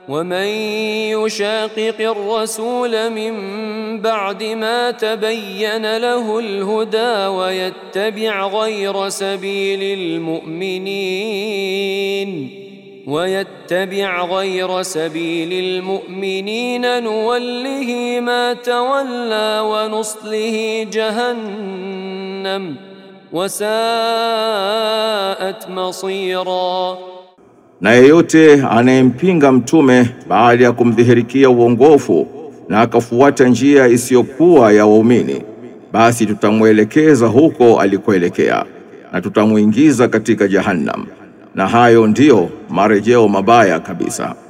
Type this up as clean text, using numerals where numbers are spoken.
ومن يشاقق الرسول من بعد ما تبين له الهدى ويتبع غير سبيل المؤمنين نوله ما تولى ونصله جهنم وساءت مصيرا. Na yeyote anayempinga mtume baada ya kumdhihirikia uongofu na akafuata njia isiyokuwa ya waumini, basi tutamwelekeza huko alikoelekea na tutamuingiza katika Jahannam, na hayo ndiyo marejeo mabaya kabisa.